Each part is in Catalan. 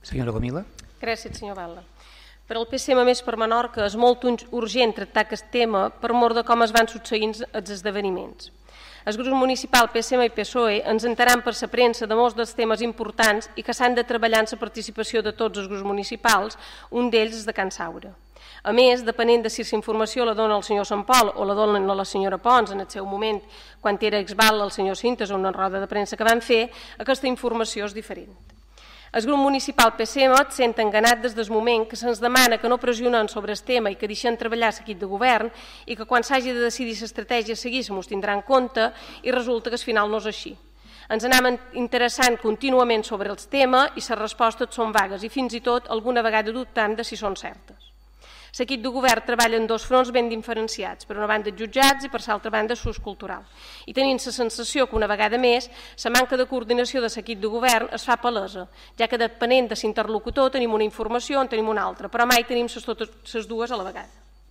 Senyora Gomila. Gràcies, senyor Balla. Per al PSM Més per Menorca és molt urgent tractar aquest tema per mor de com es van succeint els esdeveniments. Els grups municipals PSM i PSOE ens enteram per la premsa de molts dels temes importants i que s'han de treballar en la participació de tots els grups municipals, un d'ells és de Can Saura. A més, depenent de si la informació la dona el senyor Sant Pol o la dona la senyora Pons en el seu moment, quan era exval el senyor Cintes o una roda de premsa que van fer, aquesta informació és diferent. El grup municipal PSM et sent enganat des del moment que se'ns demana que no pressionem sobre el tema i que deixem treballar l'equip de govern i que quan s'hagi de decidir l'estratègia a seguir se'ns tindrà en compte i resulta que al final no és així. Ens anem interessant contínuament sobre el tema i les respostes són vagues i fins i tot alguna vegada dubtant de si són certes. L'equip de govern treballa en dos fronts ben diferenciats, per una banda jutjats i per l'altra banda l'ús cultural. I tenim la sensació que una vegada més la manca de coordinació de l'equip de govern es fa palesa, ja que depenent de l'interlocutor tenim una informació en tenim una altra, però mai tenim les dues a la vegada.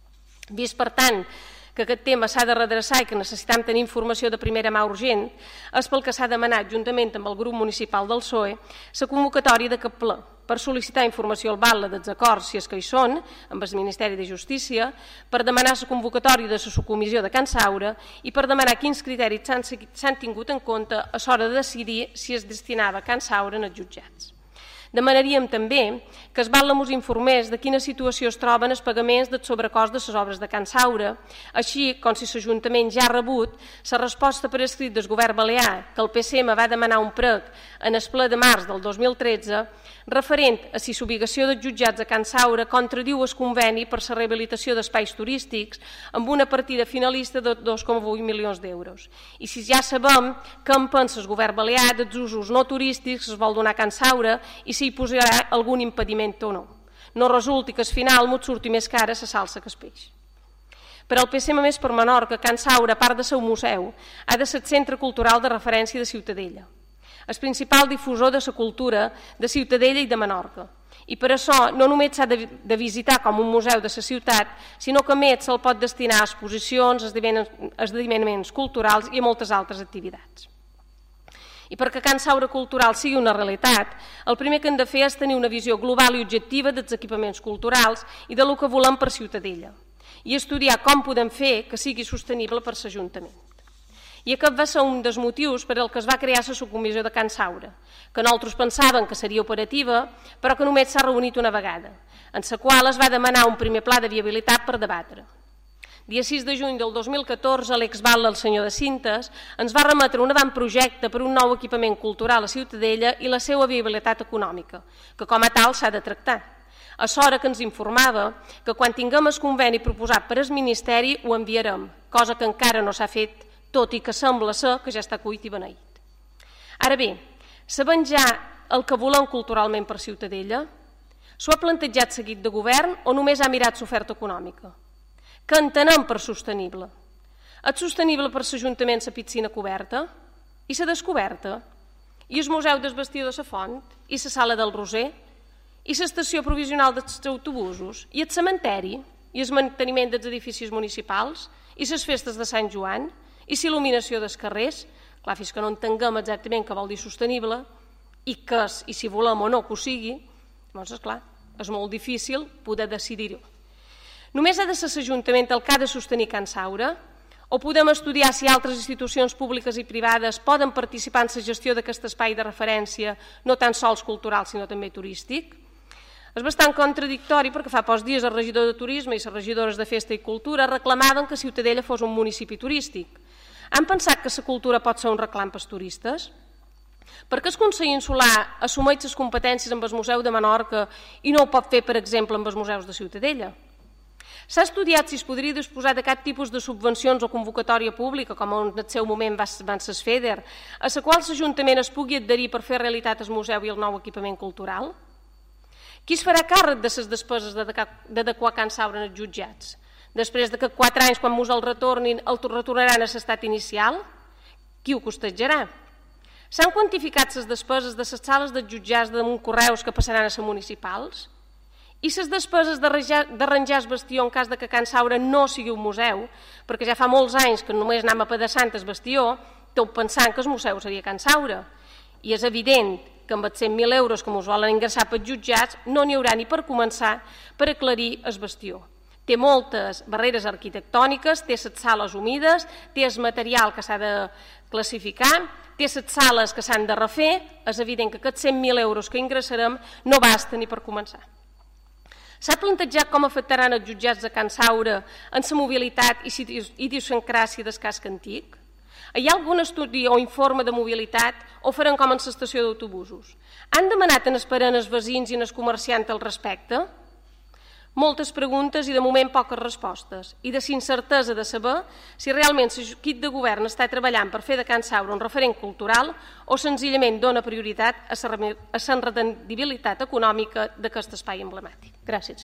Vist per tant que aquest tema s'ha de redreçar i que necessitem tenir informació de primera mà urgent, és pel que s'ha demanat, juntament amb el grup municipal del PSOE, la convocatòria d'aquest ple per sol·licitar informació al BAL dels acords, si és que hi són, amb el Ministeri de Justícia, per demanar la convocatòria de la subcomissió de Can Saura i per demanar quins criteris s'han tingut en compte a l'hora de decidir si es destinava Can Saura en els jutjats. Demanaríem també que es BAL ens informés de quina situació es troben els pagaments del sobrecost de les obres de Can Saura, així com si l'Ajuntament ja ha rebut la resposta per escrit del govern balear que el PSM va demanar un prec en el ple de març del 2013 referent a si l'obligació dels jutjats a Can Saura contradiu el conveni per la rehabilitació d'espais turístics amb una partida finalista de 2,8 milions d'euros. I si ja sabem què en pensa el govern balear dels usos no turístics que es vol donar a Can Saura i si hi posarà algun impediment o no. No resulti que al final ens surti més cara la salsa que el peix. Per al PSM Més per Menorca, Can Saura, a part de ser un museu, ha de ser el centre cultural de referència de Ciutadella, el principal difusor de la cultura de Ciutadella i de Menorca. I per això no només s'ha de visitar com un museu de la ciutat, sinó que a més se'l pot destinar a exposicions, esdeveniments culturals i a moltes altres activitats. I perquè Can Saura Cultural sigui una realitat, el primer que hem de fer és tenir una visió global i objectiva dels equipaments culturals i del que volem per Ciutadella i estudiar com podem fer que sigui sostenible per l'Ajuntament. I aquest va ser un dels motius per al que es va crear la subcomissió de Can Saura, que nosaltres pensàvem que seria operativa, però que només s'ha reunit una vegada, en la qual es va demanar un primer pla de viabilitat per debatre. Dia 6 de juny del 2014, l'ex-batlle, el senyor de Cintes, ens va remetre un avantprojecte per un nou equipament cultural a Ciutadella i la seva viabilitat econòmica, que com a tal s'ha de tractar. A l'hora que ens informava que quan tinguem el conveni proposat per el Ministeri ho enviarem, cosa que encara no s'ha fet, tot i que sembla ser que ja està cuit i beneït. Ara bé, sabem ja el que volem culturalment per Ciutadella? S'ho ha plantejat seguit de govern o només ha mirat l'oferta econòmica? Què entenem per sostenible? És sostenible per l'Ajuntament la piscina coberta? I la descoberta? I el Museu del Bastió de la Font? I la Sala del Roser? I l'estació provisional dels autobusos? I el cementeri? I el manteniment dels edificis municipals? I les festes de Sant Joan? I l'il·luminació dels carrers? Clar, fins que no entenguem exactament què vol dir sostenible i què és, i si volem o no que ho sigui, doncs, esclar, és molt difícil poder decidir-ho. Només ha de ser l'Ajuntament el que ha de sostenir Can Saura? O podem estudiar si altres institucions públiques i privades poden participar en la gestió d'aquest espai de referència, no tan sols cultural, sinó també turístic? És bastant contradictori perquè fa pocs dies el regidor de Turisme i les regidores de Festa i Cultura reclamaven que Ciutadella fos un municipi turístic. Han pensat que la cultura pot ser un reclam pels turistes? Per què el Consell Insular assumeix les competències amb el Museu de Menorca i no ho pot fer, per exemple, amb els museus de Ciutadella? S'ha estudiat si es podria disposar de cap tipus de subvencions o convocatòria pública, com en el seu moment van ser FEDER, a la qual l'Ajuntament es pugui adherir per fer realitat el museu i el nou equipament cultural? Qui es farà càrrec de les despeses d'adequar Can Saura en els jutjats? Després de que 4 anys, quan ens el retornin, el retornaran a l'estat inicial? Qui ho costejarà? S'han quantificat les despeses de les sales dels jutjats de Montcorreus que passaran a ser municipals? I les despeses d'arranjar el bastió en cas que Can Saura no sigui un museu, perquè ja fa molts anys que només anem apedaçant el bastió, tot pensant que el museu seria Can Saura. I és evident que amb els 100.000 euros que ens volen ingressar pels jutjats no n'hi haurà ni per començar per aclarir el bastió. Té moltes barreres arquitectòniques, té les sales humides, té el material que s'ha de classificar, té les sales que s'han de refer. És evident que aquests 100.000 euros que ingressarem no basta ni per començar. S'ha plantejat com afectaran els jutjats de Can Saura en la mobilitat i idiosincràsia del casc antic? Hi ha algun estudi o informe de mobilitat o faran com en l'estació d'autobusos? Han demanat en esperant els veïns i els comerciants al respecte? Moltes preguntes i de moment poques respostes, i de incertesa de saber si realment l'equip de govern està treballant per fer de Can Saura un referent cultural o senzillament dona prioritat a la rendibilitat econòmica d'aquest espai emblemàtic. Gràcies.